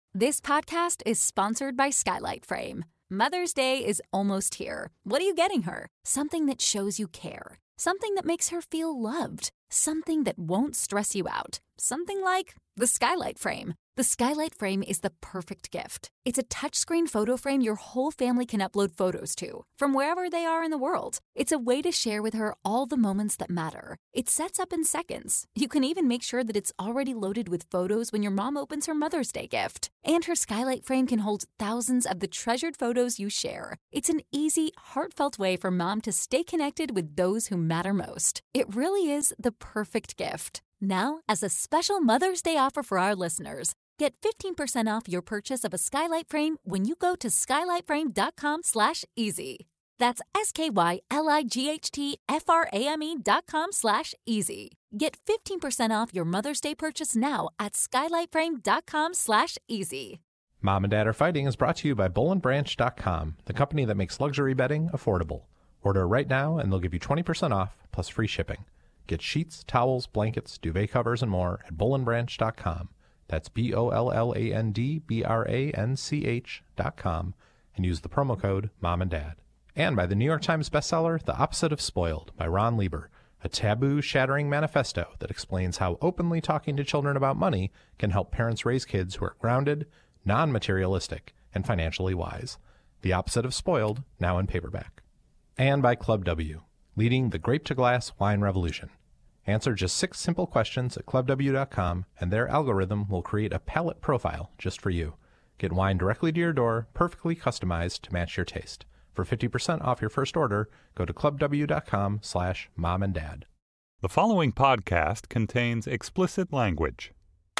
This podcast is sponsored by Skylight Frame. Mother's Day is almost here. What are you getting her? Something that shows you care. Something that makes her feel loved. Something that won't stress you out. Something like the Skylight Frame. The Skylight Frame is the perfect gift. It's a touchscreen photo frame your whole family can upload photos to, from wherever they are in the world. It's a way to share with her all the moments that matter. It sets up in seconds. You can even make sure that it's already loaded with photos when your mom opens her Mother's Day gift. And her Skylight Frame can hold thousands of the treasured photos you share. It's an easy, heartfelt way for mom to stay connected with those who matter most. It really is the perfect gift. Now, as a special Mother's Day offer for our listeners, get 15% off your purchase of a Skylight Frame when you go to skylightframe.com/easy. That's SKYLIGHTFRAME.com/easy. Get 15% off your Mother's Day purchase now at skylightframe.com/easy. Mom and Dad Are Fighting is brought to you by BullandBranch.com, the company that makes luxury bedding affordable. Order right now and they'll give you 20% off plus free shipping. Get sheets, towels, blankets, duvet covers, and more at BullandBranch.com. That's BollandBranch.com, and use the promo code Mom and Dad. And by the New York Times bestseller, The Opposite of Spoiled by Ron Lieber, a taboo-shattering manifesto that explains how openly talking to children about money can help parents raise kids who are grounded, non-materialistic, and financially wise. The Opposite of Spoiled, now in paperback. And by Club W, leading the grape-to-glass wine revolution. Answer just 6 simple questions at clubw.com, and their algorithm will create a palate profile just for you. Get wine directly to your door, perfectly customized to match your taste. For 50% off your first order, go to clubw.com/momanddad. The following podcast contains explicit language.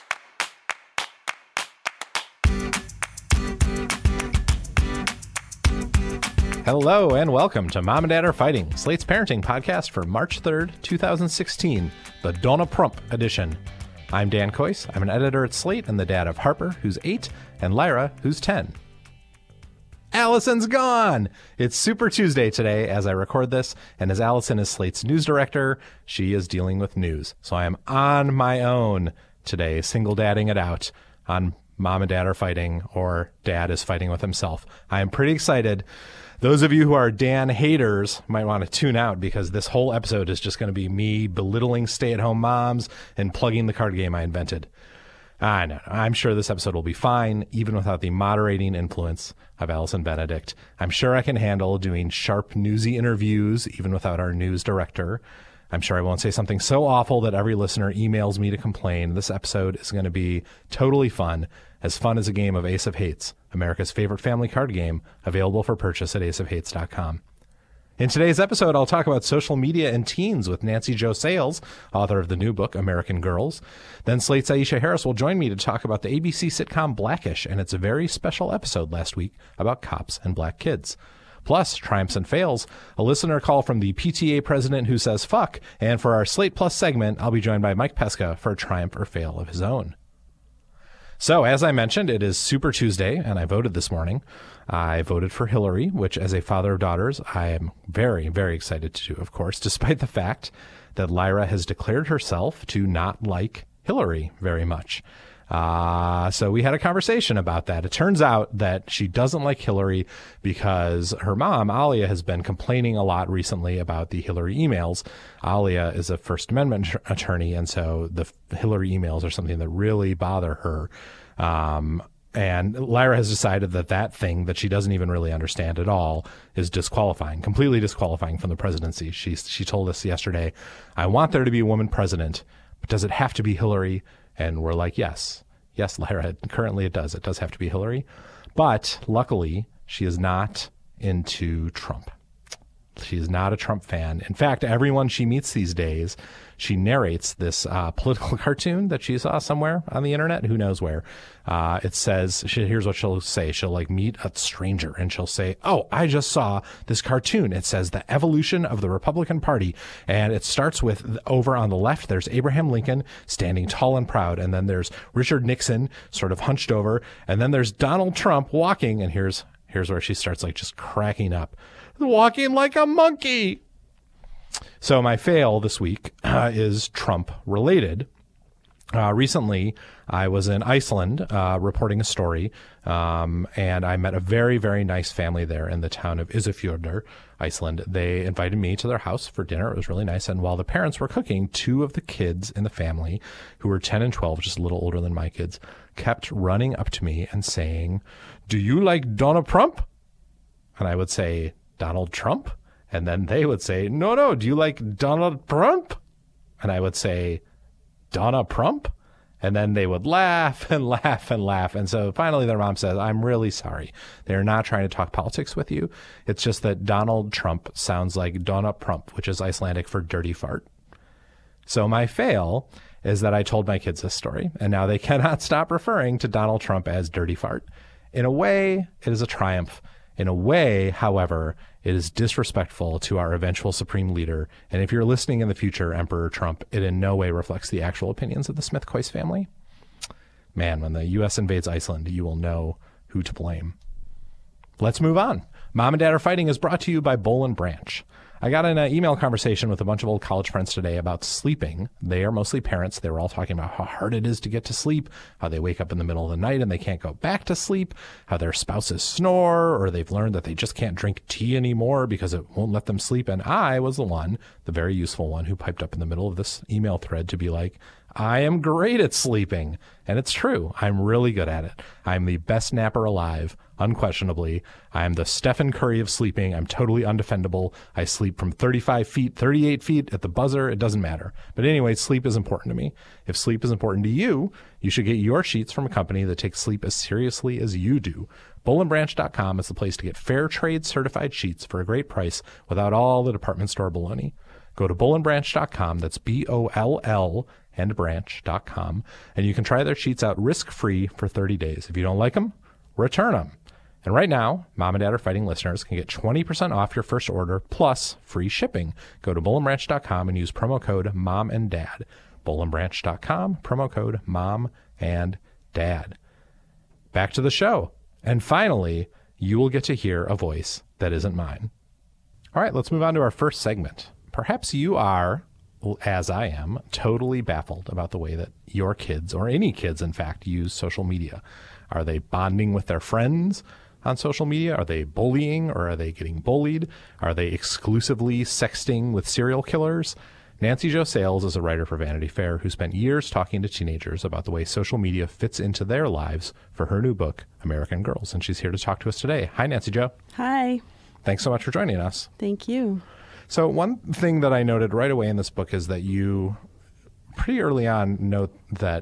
Hello and welcome to Mom and Dad Are Fighting, Slate's parenting podcast for March 3rd, 2016, the Donna Prump edition. I'm Dan Kois. I'm an editor at Slate and the dad of Harper, who's 8, and Lyra, who's 10. Allison's gone! It's Super Tuesday today as I record this, and as Allison is Slate's news director, she is dealing with news. So I am on my own today, single dadding it out on Mom and Dad Are Fighting, or Dad is fighting with himself. I am pretty excited. Those of you who are Dan haters might want to tune out because this whole episode is just going to be me belittling stay-at-home moms and plugging the card game I invented. I know. I'm sure this episode will be fine, even without the moderating influence of Allison Benedict. I'm sure I can handle doing sharp, newsy interviews, even without our news director. I'm sure I won't say something so awful that every listener emails me to complain. This episode is going to be totally fun as a game of Ace of Hates, America's favorite family card game, available for purchase at aceofhates.com. In today's episode, I'll talk about social media and teens with Nancy Jo Sales, author of the new book, American Girls. Then Slate's Aisha Harris will join me to talk about the ABC sitcom Blackish and its very special episode last week about cops and black kids. Plus, triumphs and fails, a listener call from the PTA president who says fuck, and for our Slate Plus segment, I'll be joined by Mike Pesca for a triumph or fail of his own. So, as I mentioned, it is Super Tuesday, and I voted this morning. I voted for Hillary, which, as a father of daughters, I am very, very excited to do, of course, despite the fact that Lyra has declared herself to not like Hillary very much. So we had a conversation about that. It turns out that she doesn't like Hillary because her mom, Alia, has been complaining a lot recently about the Hillary emails. Alia is a First Amendment attorney, and so the Hillary emails are something that really bother her. And Lyra has decided that thing that she doesn't even really understand at all is disqualifying, completely disqualifying from the presidency. She told us yesterday, I want there to be a woman president, but does it have to be Hillary? And we're like, yes, Lyra, currently it does. It does have to be Hillary. But luckily, she is not into Trump. She is not a Trump fan. In fact, everyone she meets these days, she narrates this political cartoon that she saw somewhere on the internet. Who knows where? It says, here's what she'll say. She'll meet a stranger and she'll say, oh, I just saw this cartoon. It says the evolution of the Republican Party. And it starts with over on the left, there's Abraham Lincoln standing tall and proud. And then there's Richard Nixon sort of hunched over. And then there's Donald Trump walking. And here's where she starts just cracking up. Walking like a monkey. So my fail this week is Trump related. Recently, I was in Iceland reporting a story, and I met a very, very nice family there in the town of Isafjordur, Iceland. They invited me to their house for dinner. It was really nice. And while the parents were cooking, two of the kids in the family, who were 10 and 12, just a little older than my kids, kept running up to me and saying, "Do you like Donald Trump?" And I would say, "Donald Trump?" And then they would say, No, do you like Donald Trump?" And I would say, "Donna Prump?" And then they would laugh and laugh and laugh. And so finally their mom says, "I'm really sorry. They're not trying to talk politics with you. It's just that Donald Trump sounds like Donna Prump, which is Icelandic for dirty fart." So my fail is that I told my kids this story, and now they cannot stop referring to Donald Trump as dirty fart. In a way, it is a triumph. In a way, however, it is disrespectful to our eventual supreme leader. And if you're listening in the future, Emperor Trump, it in no way reflects the actual opinions of the Smith-Koiss family. Man, when the U.S. invades Iceland, you will know who to blame. Let's move on. Mom and Dad Are Fighting is brought to you by Boll & Branch. I got in an email conversation with a bunch of old college friends today about sleeping. They are mostly parents. They were all talking about how hard it is to get to sleep, how they wake up in the middle of the night and they can't go back to sleep, how their spouses snore, or they've learned that they just can't drink tea anymore because it won't let them sleep. And I was the very useful one, who piped up in the middle of this email thread to be like, "I am great at sleeping." And it's true. I'm really good at it. I'm the best napper alive, unquestionably. I am the Stephen Curry of sleeping. I'm totally undefendable. I sleep from 35 feet, 38 feet at the buzzer. It doesn't matter. But anyway, sleep is important to me. If sleep is important to you, you should get your sheets from a company that takes sleep as seriously as you do. BollandBranch.com is the place to get fair trade certified sheets for a great price without all the department store baloney. Go to BollandBranch.com. That's BOLL and branch.com. And you can try their sheets out risk-free for 30 days. If you don't like them, return them. And right now, Mom and Dad Are Fighting listeners can get 20% off your first order plus free shipping. Go to BollandBranch.com and use promo code Mom and Dad. BollandBranch.com, promo code Mom and Dad. Back to the show. And finally, you will get to hear a voice that isn't mine. All right, let's move on to our first segment. Perhaps you are, as I am, totally baffled about the way that your kids, or any kids, in fact, use social media. Are they bonding with their friends on social media? Are they bullying, or are they getting bullied? Are they exclusively sexting with serial killers? Nancy Jo Sales is a writer for Vanity Fair who spent years talking to teenagers about the way social media fits into their lives for her new book, American Girls. And she's here to talk to us today. Hi, Nancy Jo. Hi. Thanks so much for joining us. Thank you. So one thing that I noted right away in this book is that you pretty early on note that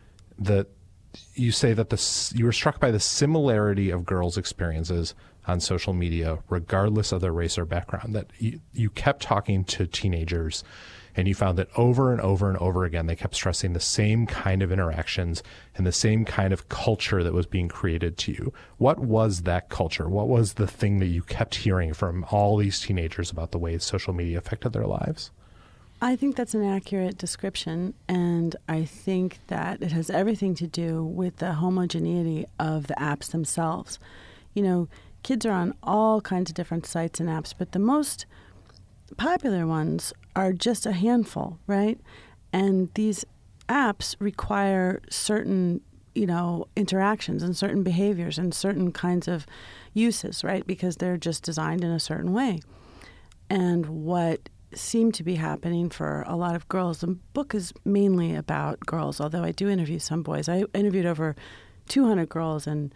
you say that you were struck by the similarity of girls' experiences on social media, regardless of their race or background, that you kept talking to teenagers and you found that over and over and over again, they kept stressing the same kind of interactions and the same kind of culture that was being created to you. What was that culture? What was the thing that you kept hearing from all these teenagers about the way social media affected their lives? I think that's an accurate description, and I think that it has everything to do with the homogeneity of the apps themselves. You know, kids are on all kinds of different sites and apps, but the most popular ones are just a handful, right? And these apps require certain, interactions and certain behaviors and certain kinds of uses, right? Because they're just designed in a certain way. And what seemed to be happening for a lot of girls, the book is mainly about girls, although I do interview some boys. I interviewed over 200 girls and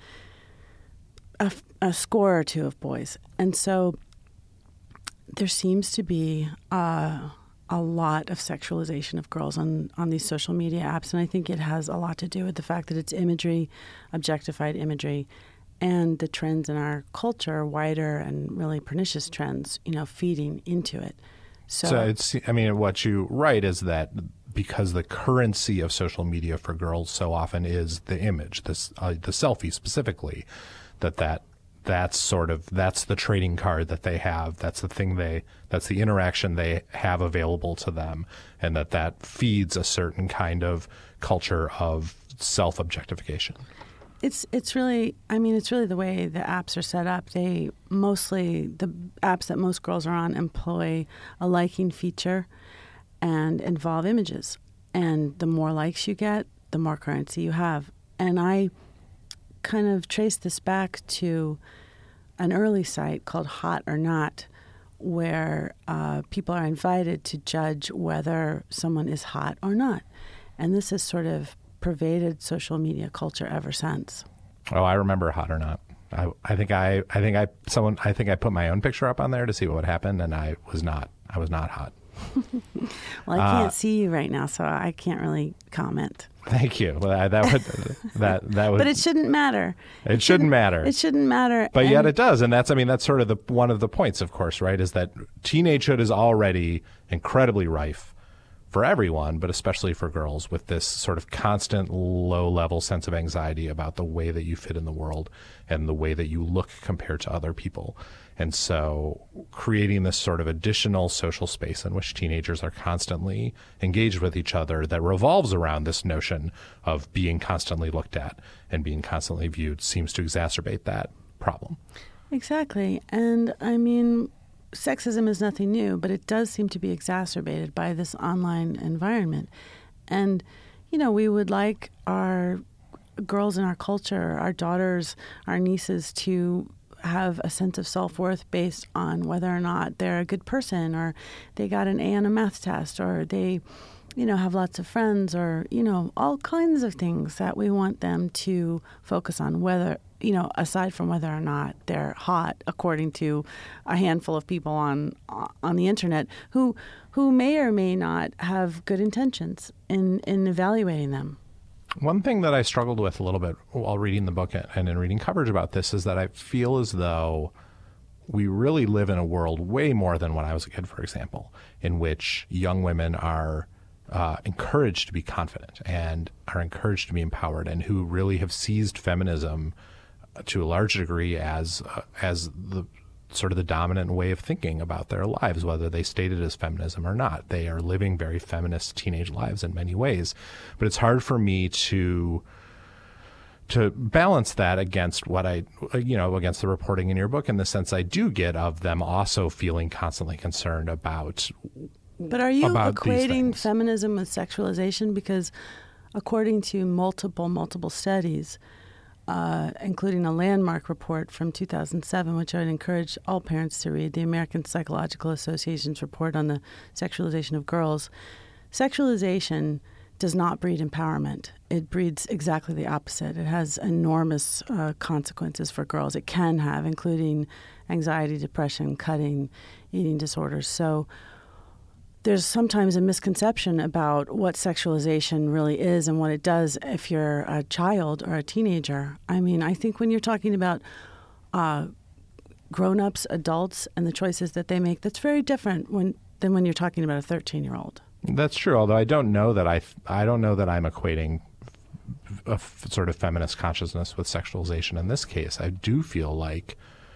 a score or two of boys. And so there seems to be a lot of sexualization of girls on these social media apps, and I think it has a lot to do with the fact that it's imagery, objectified imagery, and the trends in our culture, wider and really pernicious trends, feeding into it. So it's, what you write is that because the currency of social media for girls so often is the image, the selfie specifically, that's the trading card that they have. That's the interaction they have available to them, and that feeds a certain kind of culture of self-objectification. It's really the way the apps are set up. The apps that most girls are on employ a liking feature and involve images. And the more likes you get, the more currency you have. And I kind of traced this back to an early site called Hot or Not, where people are invited to judge whether someone is hot or not. And this has sort of pervaded social media culture ever since. Oh, I remember Hot or Not. I think I put my own picture up on there to see what would happen, and I was not hot. Well, I can't see you right now, so I can't really comment. Thank you. Well, that would. But it shouldn't matter. It shouldn't matter. It shouldn't matter. But yet it does, and that's sort of one of the points, of course, right? Is that teenagehood is already incredibly rife for everyone, but especially for girls, with this sort of constant low-level sense of anxiety about the way that you fit in the world and the way that you look compared to other people. And so creating this sort of additional social space in which teenagers are constantly engaged with each other that revolves around this notion of being constantly looked at and being constantly viewed seems to exacerbate that problem. Exactly. And I mean, sexism is nothing new, but it does seem to be exacerbated by this online environment. And, you know, we would like our girls in our culture, our daughters, our nieces to have a sense of self-worth based on whether or not they're a good person, or they got an A on a math test, or they, you know, have lots of friends, or, you know, all kinds of things that we want them to focus on, whether, you know, aside from whether or not they're hot, according to a handful of people on the internet who may or may not have good intentions in evaluating them. One thing that I struggled with a little bit while reading the book and in reading coverage about this is that I feel as though we really live in a world way more than when I was a kid, for example, in which young women are encouraged to be confident and are encouraged to be empowered, and who really have seized feminism to a large degree as the sort of the dominant way of thinking about their lives, whether they state it as feminism or not. They are living very feminist teenage lives in many ways. But it's hard for me to balance that against against the reporting in your book, in the sense I do get of them also feeling constantly concerned about. But are you equating feminism with sexualization? Because according to multiple studies, including a landmark report from 2007, which I would encourage all parents to read, the American Psychological Association's report on the sexualization of girls. Sexualization does not breed empowerment. It breeds exactly the opposite. It has enormous consequences for girls. It can have, including anxiety, depression, cutting, eating disorders. So there's sometimes a misconception about what sexualization really is and what it does if you're a child or a teenager. I mean, I think when you're talking about grown-ups, adults, and the choices that they make, that's very different than when you're talking about a 13-year-old. That's true, although I don't know that I'm equating a sort of feminist consciousness with sexualization in this case. I do feel like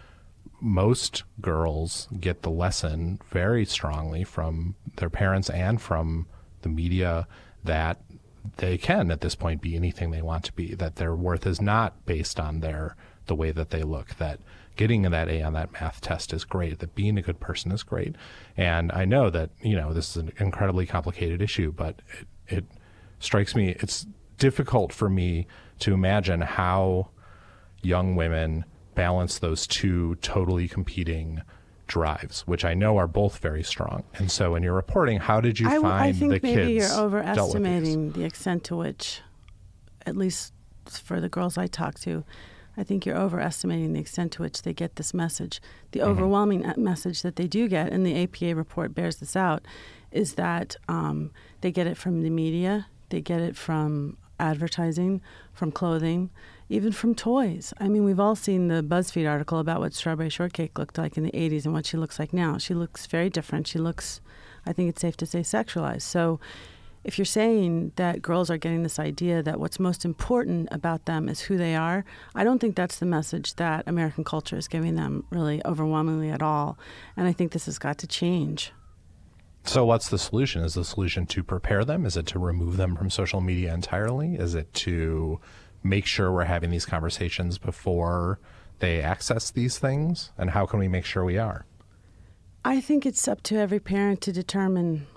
most girls get the lesson very strongly from their parents and from the media that they can, at this point, be anything they want to be, that their worth is not based on the way that they look, that getting that A on that math test is great, that being a good person is great. And I know that, you know, this is an incredibly complicated issue, but it strikes me, it's difficult for me to imagine how young women balance those two totally competing drives, which I know are both very strong. And so in your reporting, how did you find the kids? I think maybe you're overestimating the extent to which, at least for the girls I talk to, I think you're overestimating the extent to which they get this message. The overwhelming message that they do get, and the APA report bears this out, is that they get it from the media, they get it from advertising, from clothing, even from toys. I mean, we've all seen the BuzzFeed article about what Strawberry Shortcake looked like in the 80s and what she looks like now. She looks very different. She looks, I think it's safe to say, sexualized. So if you're saying that girls are getting this idea that what's most important about them is who they are, I don't think that's the message that American culture is giving them really overwhelmingly at all. And I think this has got to change. So what's the solution? Is the solution to prepare them? Is it to remove them from social media entirely? Is it to make sure we're having these conversations before they access these things? And how can we make sure we are? I think it's up to every parent to determine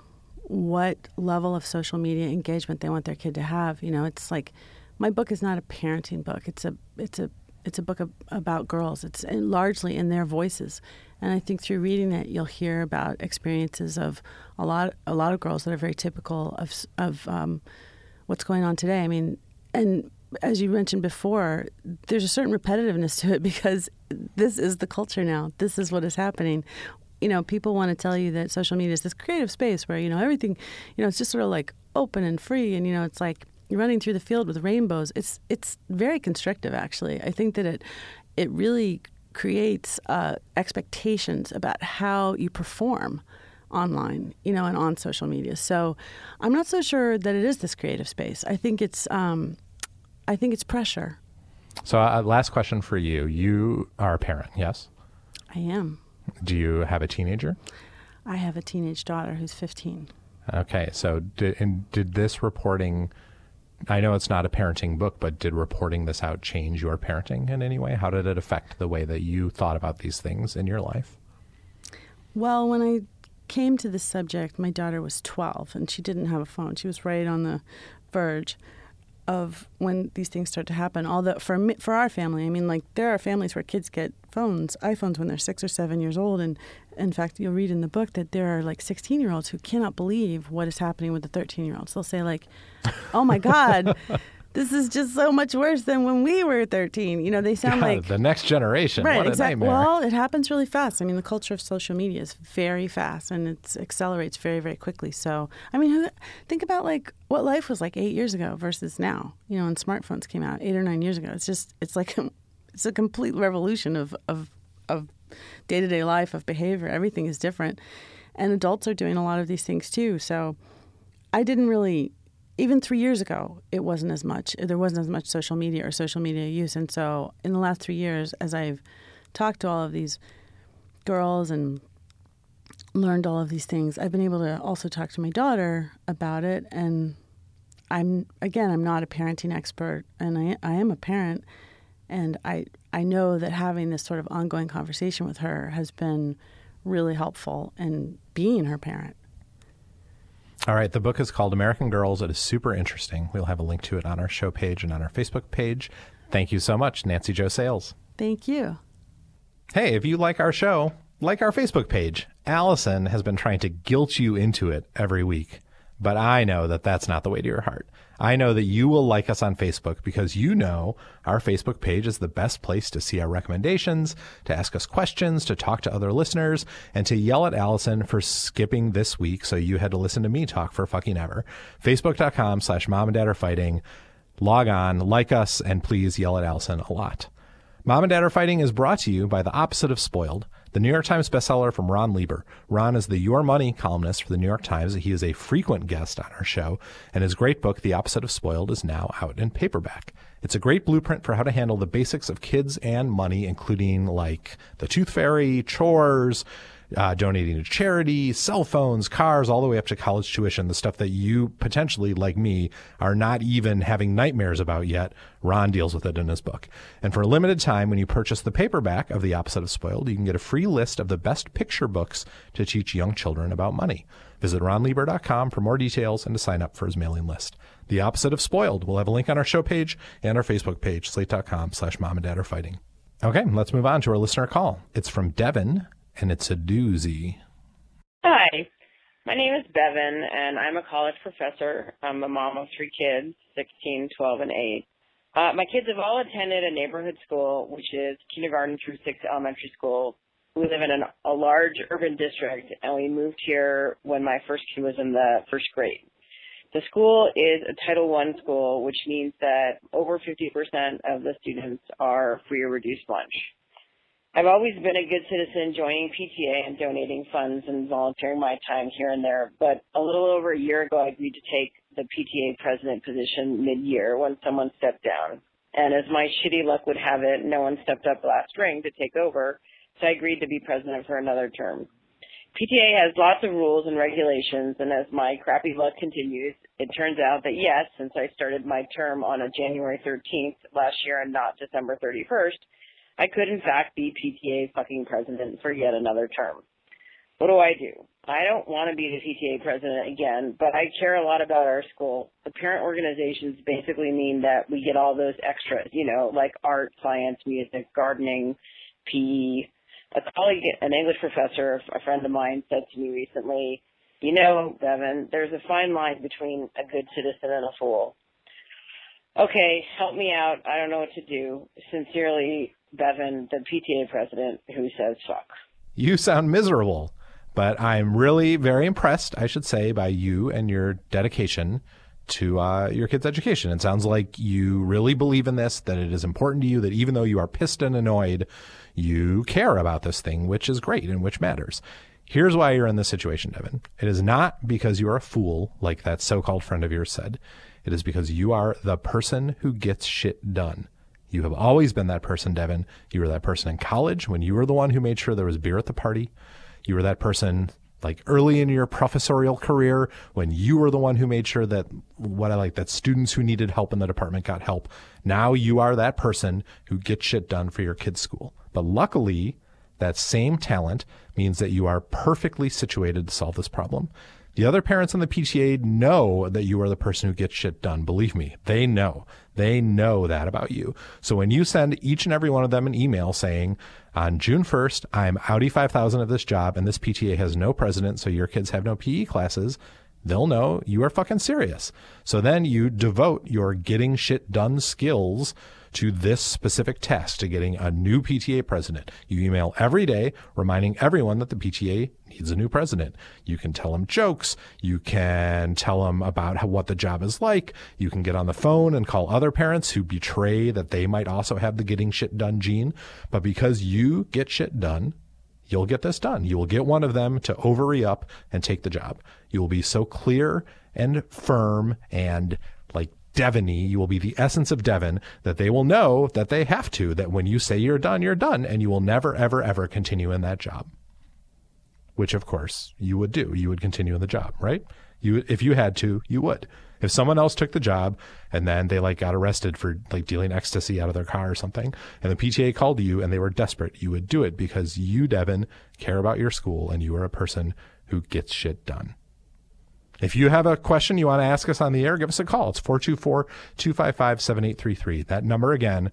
what level of social media engagement they want their kid to have. You know, it's like my book is not a parenting book. It's a book about girls. It's largely in their voices. And I think through reading it, you'll hear about experiences of a lot of girls that are very typical of what's going on today. I mean, and as you mentioned before, there's a certain repetitiveness to it because this is the culture now. This is what is happening. You know, people want to tell you that social media is this creative space where, you know, everything, you know, it's just sort of like open and free. And, you know, it's like you're running through the field with rainbows. It's very constrictive, actually. I think that it really creates expectations about how you perform online, you know, and on social media. So I'm not so sure that it is this creative space. I think it's pressure. So last question for you. You are a parent, yes? I am. Do you have a teenager? I have a teenage daughter who's 15. Okay. So did this reporting, I know it's not a parenting book, but did reporting this out change your parenting in any way? How did it affect the way that you thought about these things in your life? Well, when I came to this subject, my daughter was 12 and she didn't have a phone. She was right on the verge of when these things start to happen. Although for our family, I mean, like there are families where kids get iPhones when they're 6 or 7 years old. And in fact, you'll read in the book that there are like 16-year-olds who cannot believe what is happening with the 13-year-olds. They'll say like, oh my God, this is just so much worse than when we were 13. You know, they sound like the next generation. Right, what a exactly. nightmare. Well, it happens really fast. I mean, the culture of social media is very fast and it accelerates very, very quickly. So, I mean, think about like what life was like 8 years ago versus now. You know, when smartphones came out 8 or 9 years ago. It's a complete revolution of day-to-day life, of behavior. Everything is different. And adults are doing a lot of these things too. So I didn't really, even 3 years ago, there wasn't as much social media or social media use. And so in the last 3 years, as I've talked to all of these girls and learned all of these things, I've been able to also talk to my daughter about it. And I'm not a parenting expert, and I am a parent. And I know that having this sort of ongoing conversation with her has been really helpful in being her parent. All right. The book is called American Girls. It is super interesting. We'll have a link to it on our show page and on our Facebook page. Thank you so much, Nancy Jo Sales. Thank you. Hey, if you like our show, like our Facebook page. Allison has been trying to guilt you into it every week, but I know that that's not the way to your heart. I know that you will like us on Facebook because you know our Facebook page is the best place to see our recommendations, to ask us questions, to talk to other listeners, and to yell at Allison for skipping this week so you had to listen to me talk for fucking ever. Facebook.com/Mom and Dad Are Fighting. Log on, like us, and please yell at Allison a lot. Mom and Dad Are Fighting is brought to you by The Opposite of Spoiled, the New York Times bestseller from Ron Lieber. Ron is the Your Money columnist for the New York Times. He is a frequent guest on our show, and his great book, The Opposite of Spoiled, is now out in paperback. It's a great blueprint for how to handle the basics of kids and money, including like the tooth fairy, chores, donating to charity, cell phones, cars, all the way up to college tuition, the stuff that you potentially, like me, are not even having nightmares about yet. Ron deals with it in his book. And for a limited time, when you purchase the paperback of The Opposite of Spoiled, you can get a free list of the best picture books to teach young children about money. Visit ronlieber.com for more details and to sign up for his mailing list. The Opposite of Spoiled. We'll have a link on our show page and our Facebook page, slate.com/Mom and Dad Are Fighting. Okay, let's move on to our listener call. It's from Devin, and it's a doozy. Hi, my name is Bevan, and I'm a college professor. I'm a mom of 3 kids, 16, 12, and 8. My kids have all attended a neighborhood school, which is kindergarten through 6th elementary school. We live in a large urban district, and we moved here when my first kid was in the first grade. The school is a Title I school, which means that over 50% of the students are free or reduced lunch. I've always been a good citizen, joining PTA and donating funds and volunteering my time here and there, but a little over a year ago I agreed to take the PTA president position mid-year when someone stepped down. And as my shitty luck would have it, no one stepped up last spring to take over, so I agreed to be president for another term. PTA has lots of rules and regulations, and as my crappy luck continues, it turns out that yes, since I started my term on a January 13th last year and not December 31st, I could in fact be PTA fucking president for yet another term. What do I do? I don't want to be the PTA president again, but I care a lot about our school. The parent organizations basically mean that we get all those extras, like art, science, music, gardening, PE. A colleague, an English professor, a friend of mine, said to me recently, Bevan, there's a fine line between a good citizen and a fool. Okay, help me out. I don't know what to do. Sincerely, Bevan, the PTA president who says fuck. You sound miserable. But I'm really very impressed, I should say, by you and your dedication to your kids' education. It sounds like you really believe in this, that it is important to you, that even though you are pissed and annoyed, you care about this thing, which is great and which matters. Here's why you're in this situation, Devin. It is not because you are a fool, like that so-called friend of yours said. It is because you are the person who gets shit done. You have always been that person, Devin. You were that person in college when you were the one who made sure there was beer at the party. You were that person like early in your professorial career when you were the one who made sure that that students who needed help in the department got help. Now you are that person who gets shit done for your kid's school. But luckily, that same talent means that you are perfectly situated to solve this problem. The other parents in the PTA know that you are the person who gets shit done. Believe me, they know. They know that about you. So when you send each and every one of them an email saying, on June 1st, I'm Audi 5000 of this job and this PTA has no president, so your kids have no PE classes, they'll know you are fucking serious. So then you devote your getting shit done skills to this specific task, to getting a new PTA president. You email every day reminding everyone that the PTA needs a new president. You can tell them jokes. You can tell them about what the job is like. You can get on the phone and call other parents who betray that they might also have the getting shit done gene. But because you get shit done, you'll get this done. You will get one of them to over-re-up and take the job. You will be so clear and firm and like Devon-y, you will be the essence of Devon, that they will know that they have to, that when you say you're done, and you will never, ever, ever continue in that job. Which, of course, you would do. You would continue in the job, right? If you had to, you would. If someone else took the job and then they got arrested for dealing ecstasy out of their car or something, and the PTA called you and they were desperate, you would do it because you, Devin, care about your school and you are a person who gets shit done. If you have a question you want to ask us on the air, give us a call. It's 424-255-7833. That number again,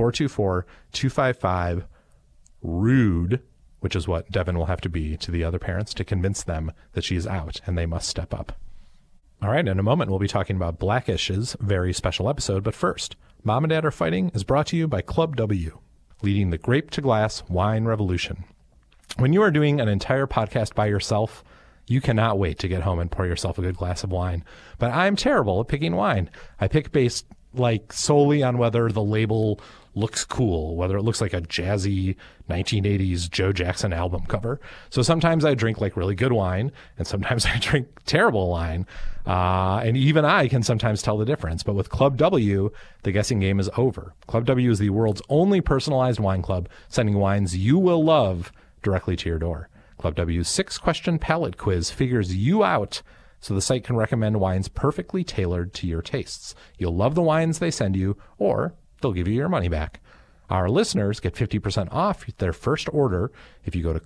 424-255-RUDE, which is what Devin will have to be to the other parents to convince them that she's out and they must step up. All right, in a moment, we'll be talking about Black-ish's very special episode. But first, Mom and Dad Are Fighting is brought to you by Club W, leading the grape-to-glass wine revolution. When you are doing an entire podcast by yourself, you cannot wait to get home and pour yourself a good glass of wine. But I'm terrible at picking wine. I pick based solely on whether the label looks cool, whether it looks like a jazzy 1980s Joe Jackson album cover. So sometimes I drink really good wine, and sometimes I drink terrible wine. And even I can sometimes tell the difference. But with Club W, the guessing game is over. Club W is the world's only personalized wine club, sending wines you will love directly to your door. Club W's 6-question palate quiz figures you out so the site can recommend wines perfectly tailored to your tastes. You'll love the wines they send you, or they'll give you your money back. Our listeners get 50% off their first order if you go to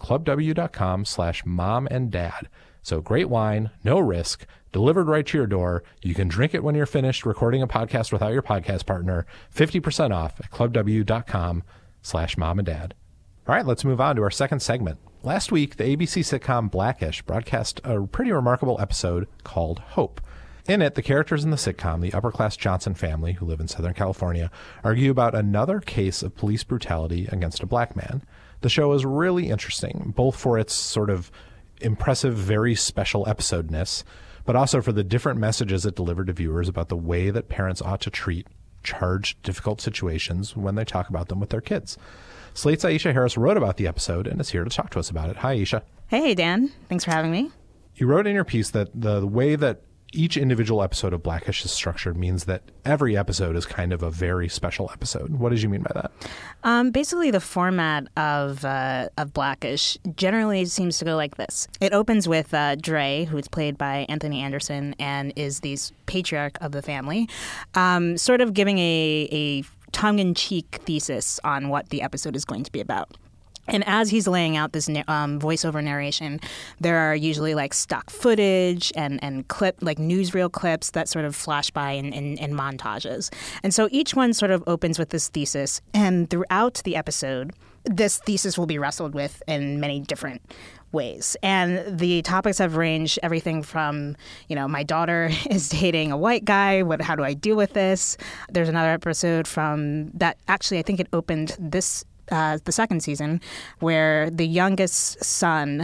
clubw.com/momanddad. So great wine, no risk, delivered right to your door. You can drink it when you're finished recording a podcast without your podcast partner. 50% off at clubw.com/momanddad. All right, let's move on to our second segment. Last week, the ABC sitcom Black-ish broadcast a pretty remarkable episode called Hope. In it, the characters in the sitcom, the upper-class Johnson family, who live in Southern California, argue about another case of police brutality against a black man. The show is really interesting, both for its sort of impressive, very special episode-ness, but also for the different messages it delivered to viewers about the way that parents ought to treat charged, difficult situations when they talk about them with their kids. Slate's Aisha Harris wrote about the episode and is here to talk to us about it. Hi, Aisha. Hey, Dan. Thanks for having me. You wrote in your piece that the way that each individual episode of Black-ish is structured means that every episode is kind of a very special episode. What did you mean by that? Basically, the format of Black-ish generally seems to go like this. It opens with Dre, who is played by Anthony Anderson and is the patriarch of the family, sort of giving a tongue-in-cheek thesis on what the episode is going to be about. And as he's laying out this voiceover narration, there are usually like stock footage and like newsreel clips that sort of flash by in montages. And so each one sort of opens with this thesis, and throughout the episode, this thesis will be wrestled with in many different ways. And the topics have ranged everything from, my daughter is dating a white guy. How do I deal with this? There's another episode from that. Actually, I think it opened the second season, where the youngest son,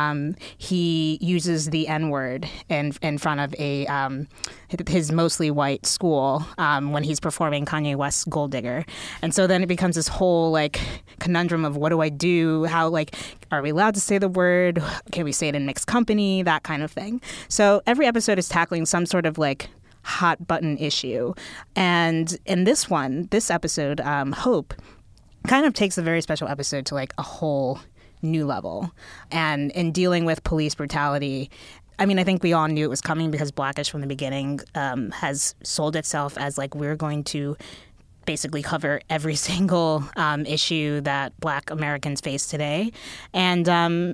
he uses the N-word in front of his mostly white school when he's performing Kanye West's Gold Digger. And so then it becomes this whole like conundrum of what do I do? How, like, are we allowed to say the word? Can we say it in mixed company? That kind of thing. So every episode is tackling some sort of like hot button issue. And in this episode, Hope kind of takes a very special episode to like a whole new level. And in dealing with police brutality, I mean, I think we all knew it was coming because Blackish from the beginning has sold itself as like, we're going to basically cover every single issue that Black Americans face today. And,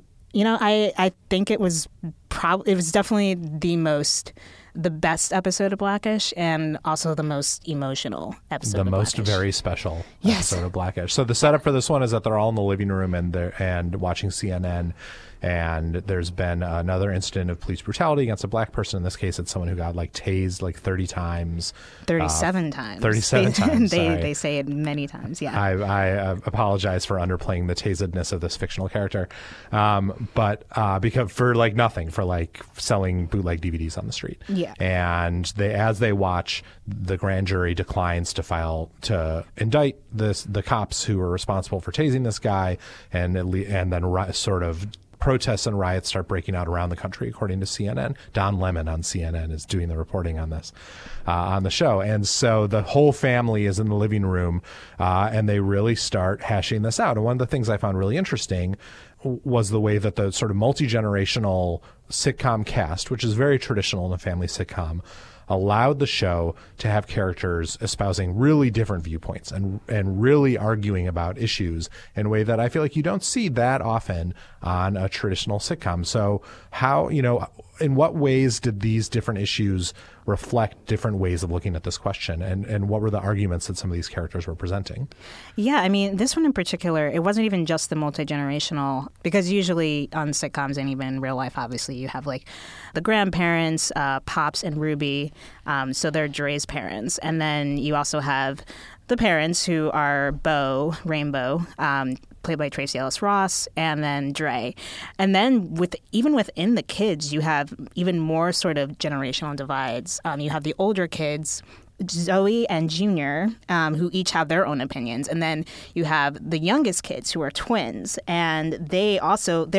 I think it was definitely the best episode of Blackish, and also the most emotional episode of Blackish. The most very special episode of Blackish. So the setup for this one is that they're all in the living room and watching CNN, and there's been another incident of police brutality against a Black person. In this case, it's someone who got like tased like 30 times. 37 times. 37 times. They say it many times, yeah. I apologize for underplaying the tasedness of this fictional character. But because for like nothing, for like selling bootleg DVDs on the street. Yeah. And as they watch, the grand jury declines to indict the cops who were responsible for tasing this guy, and then sort of protests and riots start breaking out around the country, according to CNN. Don Lemon on CNN is doing the reporting on this, on the show. And so the whole family is in the living room, and they really start hashing this out. And one of the things I found really interesting was the way that the sort of multi-generational sitcom cast, which is very traditional in a family sitcom, allowed the show to have characters espousing really different viewpoints and really arguing about issues in a way that I feel like you don't see that often on a traditional sitcom. So how, in what ways did these different issues reflect different ways of looking at this question, and what were the arguments that some of these characters were presenting? Yeah, I mean, this one in particular, it wasn't even just the multi-generational, because usually on sitcoms and even in real life, obviously, you have like the grandparents, Pops and Ruby, so they're Dre's parents. And then you also have the parents who are Rainbow, played by Tracy Ellis Ross, and then Dre. And then even within the kids, you have even more sort of generational divides. You have the older kids, Zoe and Junior, who each have their own opinions. And then you have the youngest kids who are twins. And they are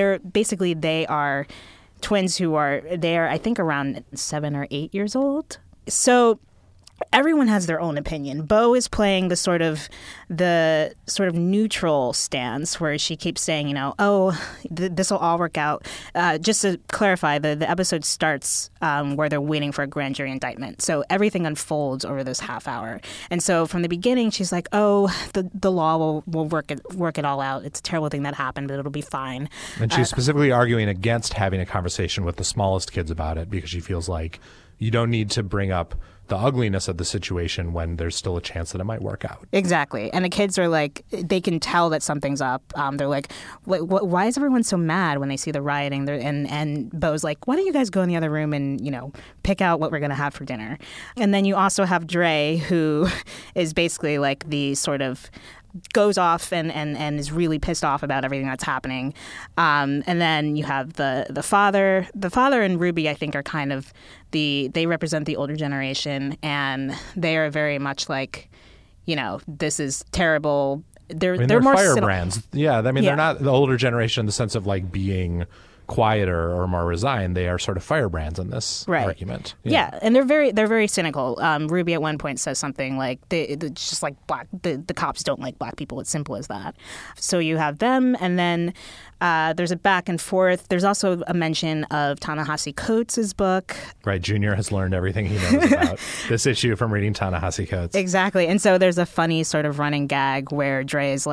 twins they're I think around 7 or 8 years old. So everyone has their own opinion. Bo is playing the sort of neutral stance where she keeps saying, this will all work out. Just to clarify, the episode starts where they're waiting for a grand jury indictment. So everything unfolds over this half hour. And so from the beginning, she's like, the law will work it all out. It's a terrible thing that happened, but it'll be fine. And she's specifically arguing against having a conversation with the smallest kids about it, because she feels like you don't need to bring up the ugliness of the situation when there's still a chance that it might work out. Exactly. And the kids are like, they can tell that something's up. They're like, why is everyone so mad when they see the rioting? And Bo's like, why don't you guys go in the other room and, pick out what we're going to have for dinner? And then you also have Dre, who is basically like the sort of goes off and is really pissed off about everything that's happening. And then you have the father. The father and Ruby, I think, are kind of they represent the older generation, and they are very much like, this is terrible. They're more firebrands. Yeah, they're not the older generation in the sense of like being quieter or more resigned. They are sort of firebrands in this argument. Yeah, and they're very cynical. Ruby at one point says something like, it's just like the cops don't like Black people. It's simple as that. So you have them, and then there's a back and forth. There's also a mention of Ta-Nehisi Coates' book. Right, Junior has learned everything he knows about this issue from reading Ta-Nehisi Coates. Exactly, and so there's a funny sort of running gag where Dre is like,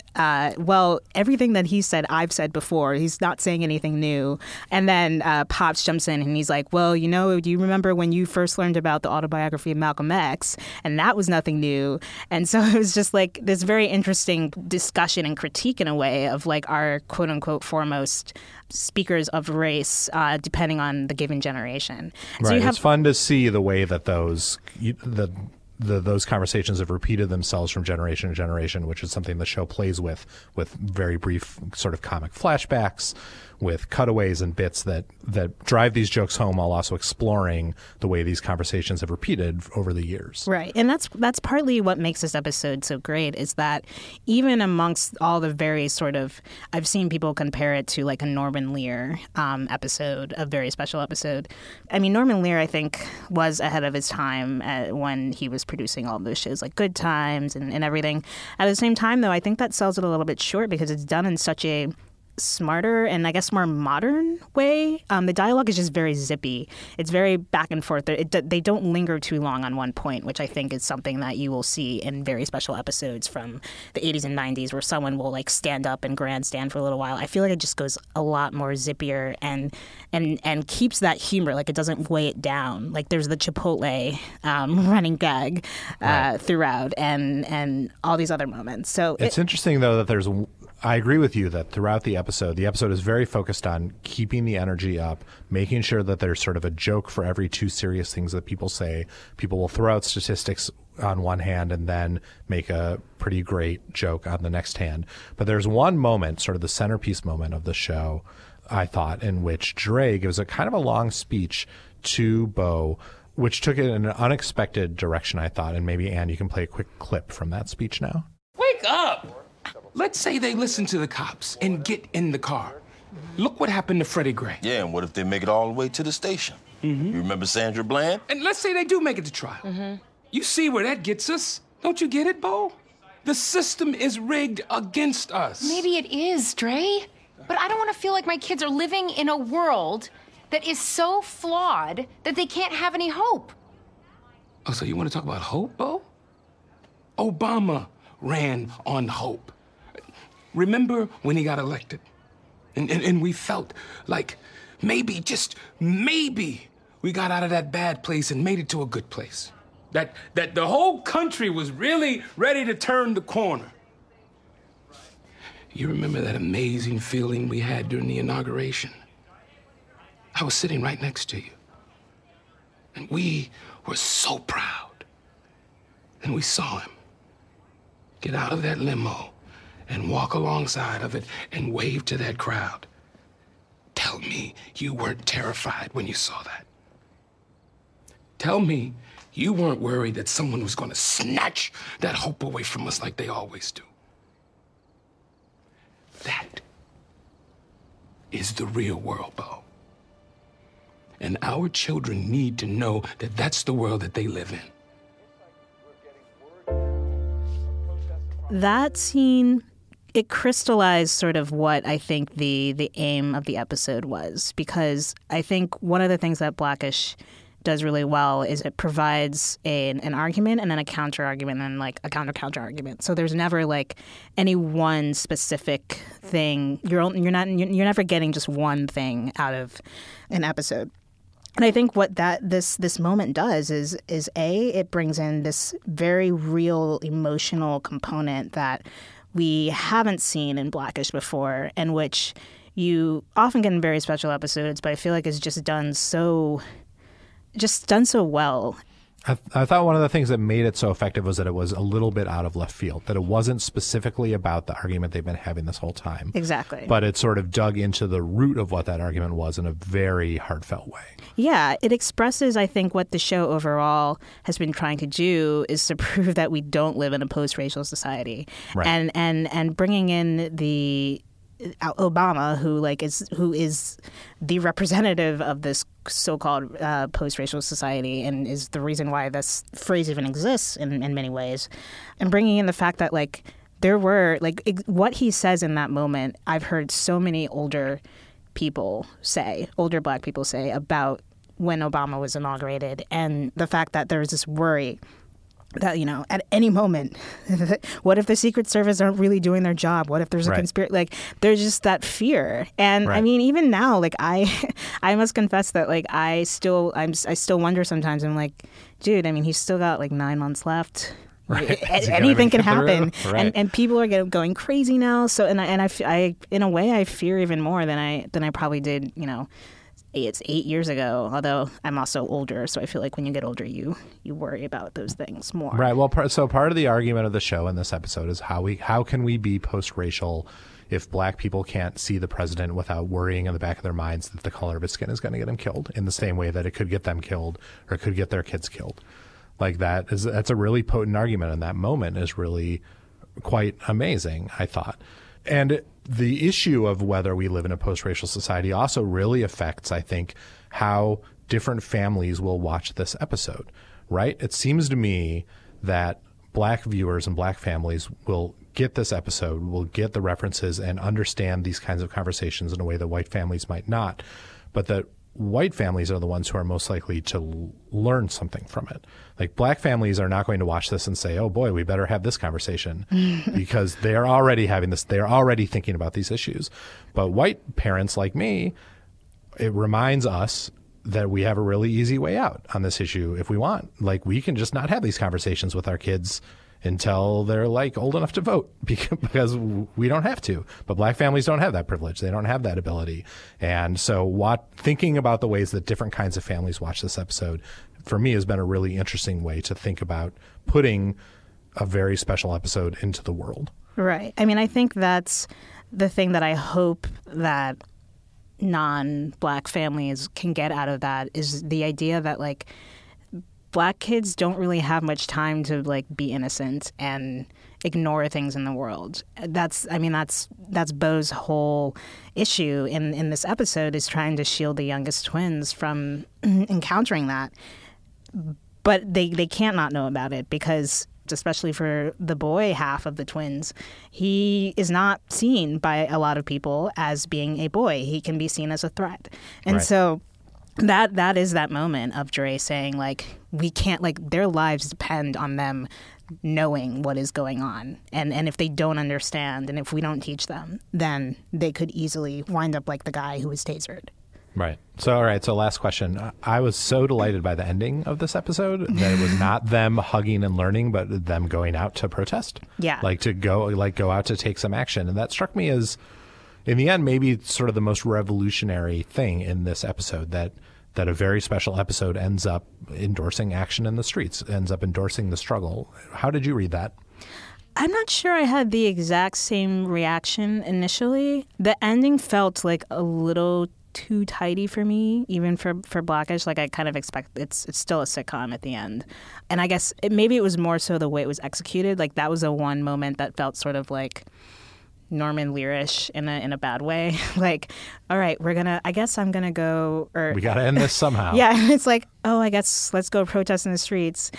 well, everything that he said, I've said before. He's not saying anything new. And then Pops jumps in and he's like, well, do you remember when you first learned about the autobiography of Malcolm X? And that was nothing new. And so it was just like this very interesting discussion and critique in a way of like our quote unquote foremost speakers of race, depending on the given generation. Right. So it's fun to see the way that those conversations have repeated themselves from generation to generation, which is something the show plays with very brief sort of comic flashbacks, with cutaways and bits that drive these jokes home while also exploring the way these conversations have repeated over the years. Right. And that's partly what makes this episode so great, is that even amongst all the very sort of, I've seen people compare it to like a Norman Lear episode, a very special episode. I mean, Norman Lear, I think, was ahead of his time when he was producing all of those shows like Good Times and everything. At the same time, though, I think that sells it a little bit short because it's done in such a smarter and I guess more modern way. The dialogue is just very zippy. It's very back and forth. They don't linger too long on one point, which I think is something that you will see in very special episodes from the 80s and 90s where someone will like stand up and grandstand for a little while. I feel like it just goes a lot more zippier and keeps that humor. Like it doesn't weigh it down. Like there's the Chipotle running gag throughout and all these other moments. So it's interesting though that I agree with you that throughout the episode is very focused on keeping the energy up, making sure that there's sort of a joke for every two serious things that people say. People will throw out statistics on one hand and then make a pretty great joke on the next hand. But there's one moment, sort of the centerpiece moment of the show, I thought, in which Dre gives a kind of a long speech to Bo, which took it in an unexpected direction, I thought. And maybe, Ann, you can play a quick clip from that speech now. Wake up! Let's say they listen to the cops and get in the car. Look what happened to Freddie Gray. Yeah, and what if they make it all the way to the station? Mm-hmm. You remember Sandra Bland? And let's say they do make it to trial. Mm-hmm. You see where that gets us? Don't you get it, Bo? The system is rigged against us. Maybe it is, Dre. But I don't want to feel like my kids are living in a world that is so flawed that they can't have any hope. Oh, so you want to talk about hope, Bo? Obama ran on hope. Remember when he got elected? And we felt like maybe, just maybe, we got out of that bad place and made it to a good place. That the whole country was really ready to turn the corner. You remember that amazing feeling we had during the inauguration? I was sitting right next to you. And we were so proud. And we saw him get out of that limo and walk alongside of it and wave to that crowd. Tell me you weren't terrified when you saw that. Tell me you weren't worried that someone was going to snatch that hope away from us like they always do. That is the real world, Bo. And our children need to know that that's the world that they live in. That scene, it crystallized sort of what I think the aim of the episode was, because I think one of the things that Black-ish does really well is it provides an argument and then a counter argument and like a counter argument. So there's never like any one specific thing. You're never getting just one thing out of an episode. And I think what this moment does is it brings in this very real emotional component that we haven't seen in Black-ish before, and which you often get in very special episodes, but I feel like it's just done so well. I thought one of the things that made it so effective was that it was a little bit out of left field, that it wasn't specifically about the argument they've been having this whole time. Exactly. But it sort of dug into the root of what that argument was in a very heartfelt way. Yeah, it expresses, I think, what the show overall has been trying to do is to prove that we don't live in a post-racial society. Right. And bringing in the Obama, who is the representative of this so-called post-racial society and is the reason why this phrase even exists in many ways, and bringing in the fact that there were what he says in that moment, I've heard so many older Black people say about when Obama was inaugurated, and the fact that there was this worry that, you know, at any moment, what if the Secret Service aren't really doing their job? What if there's a conspiracy? Like, there's just that fear. And I mean, even now, like, I must confess that, like, I still wonder sometimes. I'm like, dude, I mean, he's still got like 9 months left. Right. Anything can happen, and people are going crazy now. So, and I in a way, I fear even more than I probably did, you know. It's 8 years ago, although I'm also older, so I feel like when you get older, you worry about those things more. Right. Well, so part of the argument of the show in this episode is how can we be post-racial if black people can't see the president without worrying in the back of their minds that the color of his skin is going to get him killed in the same way that it could get them killed or it could get their kids killed. Like that's a really potent argument, and that moment is really quite amazing, I thought. And the issue of whether we live in a post-racial society also really affects, I think, how different families will watch this episode, right? It seems to me that black viewers and black families will get this episode, will get the references and understand these kinds of conversations in a way that white families might not, but that white families are the ones who are most likely to learn something from it. Like, black families are not going to watch this and say, oh boy, we better have this conversation because they're already having this, they're already thinking about these issues. But white parents like me, it reminds us that we have a really easy way out on this issue if we want. Like, we can just not have these conversations with our kids until they're like old enough to vote because we don't have to. But black families don't have that privilege. They don't have that ability. And so thinking about the ways that different kinds of families watch this episode, for me, has been a really interesting way to think about putting a very special episode into the world. Right. I mean, I think that's the thing that I hope that non-black families can get out of that is the idea that, like, black kids don't really have much time to, like, be innocent and ignore things in the world. That's Bo's whole issue in this episode, is trying to shield the youngest twins from encountering that. But they can't not know about it because, especially for the boy half of the twins, he is not seen by a lot of people as being a boy. He can be seen as a threat. And so that is that moment of Dre saying, like, we can't, like, their lives depend on them knowing what is going on. And if they don't understand and if we don't teach them, then they could easily wind up like the guy who was tasered. Right. So, all right. So last question. I was so delighted by the ending of this episode that it was not them hugging and learning, but them going out to protest. Yeah. Like to go out to take some action. And that struck me as, in the end, maybe sort of the most revolutionary thing in this episode, that a very special episode ends up endorsing action in the streets, ends up endorsing the struggle. How did you read that? I'm not sure I had the exact same reaction initially. The ending felt like a little too tidy for me, even for Blackish. Like, I kind of expect it's still a sitcom at the end. And I guess maybe it was more so the way it was executed. Like, that was the one moment that felt sort of like Norman Lear-ish in a bad way. Like, all right, I guess I'm gonna go, or we gotta end this somehow. Yeah, it's like, oh, I guess let's go protest in the streets.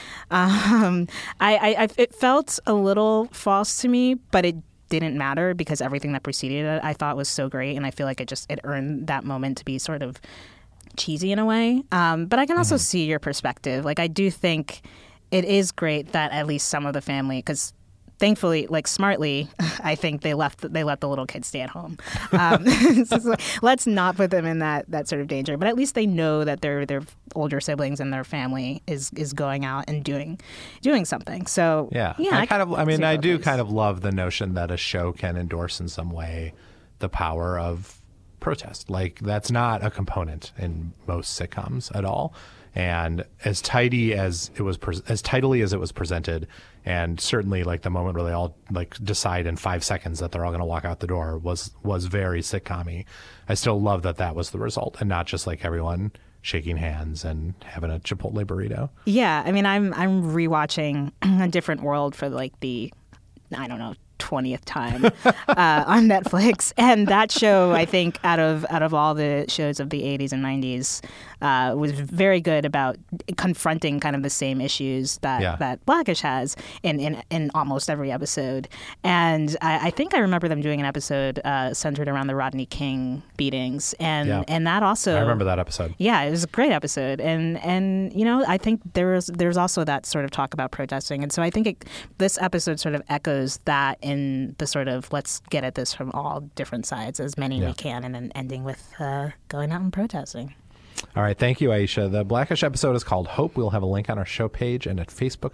It felt a little false to me, but it didn't matter because everything that preceded it I thought was so great, and I feel like it earned that moment to be sort of cheesy in a way. But I can also see your perspective. Like, I do think it is great that at least some of the family, because thankfully, like, smartly, I think they let the little kids stay at home. So like, let's not put them in that sort of danger. But at least they know that their older siblings and their family is going out and doing something. So yeah, I do kind of love the notion that a show can endorse in some way the power of protest. Like, that's not a component in most sitcoms at all. And as tidily as it was presented, and certainly like the moment where they all like decide in 5 seconds that they're all going to walk out the door was very sitcom-y. I still love that was the result, and not just like everyone shaking hands and having a Chipotle burrito. Yeah, I mean, I'm rewatching A Different World for like the, I don't know, 20th time on Netflix. And that show, I think, out of all the shows of the 80s and 90s, was very good about confronting kind of the same issues that Blackish has in almost every episode. And I think I remember them doing an episode centered around the Rodney King beatings. And that also... I remember that episode. Yeah, it was a great episode. And you know, I think there's also that sort of talk about protesting. And so I think this episode sort of echoes that in the sort of let's get at this from all different sides, as many we can, and then ending with going out and protesting. All right. Thank you, Aisha. The Blackish episode is called Hope. We'll have a link on our show page and at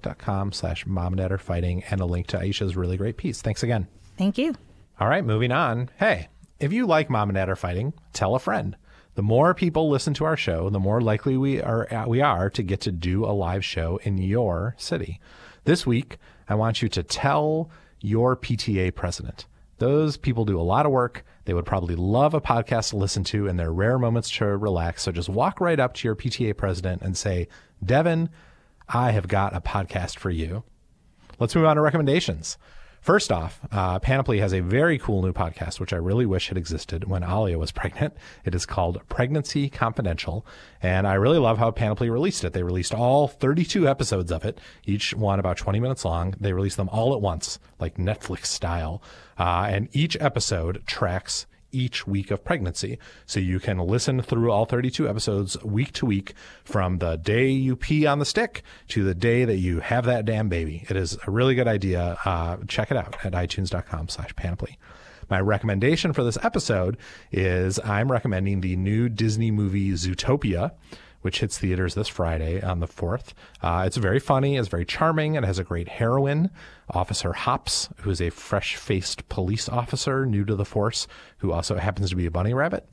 facebook.com/momanddadarfighting and a link to Aisha's really great piece. Thanks again. Thank you. All right. Moving on. Hey, if you like Mom and Dad Are Fighting, tell a friend. The more people listen to our show, the more likely we are to get to do a live show in your city. This week, I want you to tell your PTA president. Those people do a lot of work. They would probably love a podcast to listen to in their rare moments to relax. So just walk right up to your PTA president and say, Devin, I have got a podcast for you. Let's move on to recommendations. First off, Panoply has a very cool new podcast, which I really wish had existed when Alia was pregnant. It is called Pregnancy Confidential, and I really love how Panoply released it. They released all 32 episodes of it, each one about 20 minutes long. They released them all at once, like Netflix style, and each episode tracks each week of pregnancy. So you can listen through all 32 episodes week to week from the day you pee on the stick to the day that you have that damn baby. It is a really good idea. Check it out at itunes.com/panoply. My recommendation for this episode is I'm recommending the new Disney movie Zootopia, which hits theaters this Friday on the 4th. It's very funny. It's very charming. It has a great heroine, Officer Hops, who is a fresh-faced police officer new to the force, who also happens to be a bunny rabbit.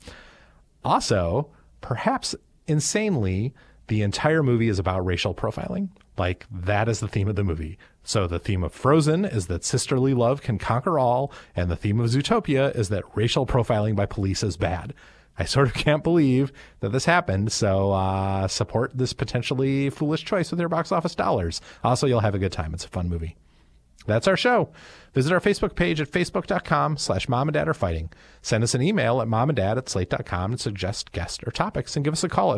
Also, perhaps insanely, the entire movie is about racial profiling. Like, that is the theme of the movie. So the theme of Frozen is that sisterly love can conquer all, and the theme of Zootopia is that racial profiling by police is bad. I sort of can't believe that this happened, so support this potentially foolish choice with your box office dollars. Also, you'll have a good time. It's a fun movie. That's our show. Visit our Facebook page at facebook.com/momanddadarfighting. Send us an email at momanddad@slate.com and suggest guests or topics, and give us a call at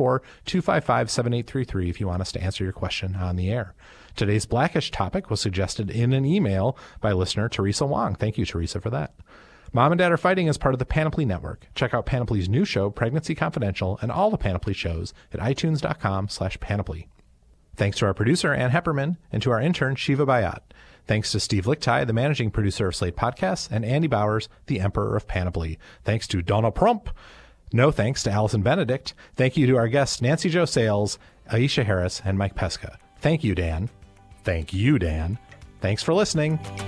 424-255-7833 if you want us to answer your question on the air. Today's Blackish topic was suggested in an email by listener Teresa Wong. Thank you, Teresa, for that. Mom and Dad Are Fighting is part of the Panoply Network. Check out Panoply's new show, Pregnancy Confidential, and all the Panoply shows at itunes.com/panoply. Thanks to our producer, Ann Hepperman, and to our intern, Shiva Bayat. Thanks to Steve Lichtai, the managing producer of Slate Podcasts, and Andy Bowers, the emperor of Panoply. Thanks to Donna Prump. No thanks to Allison Benedict. Thank you to our guests, Nancy Jo Sales, Aisha Harris, and Mike Pesca. Thank you, Dan. Thank you, Dan. Thanks for listening.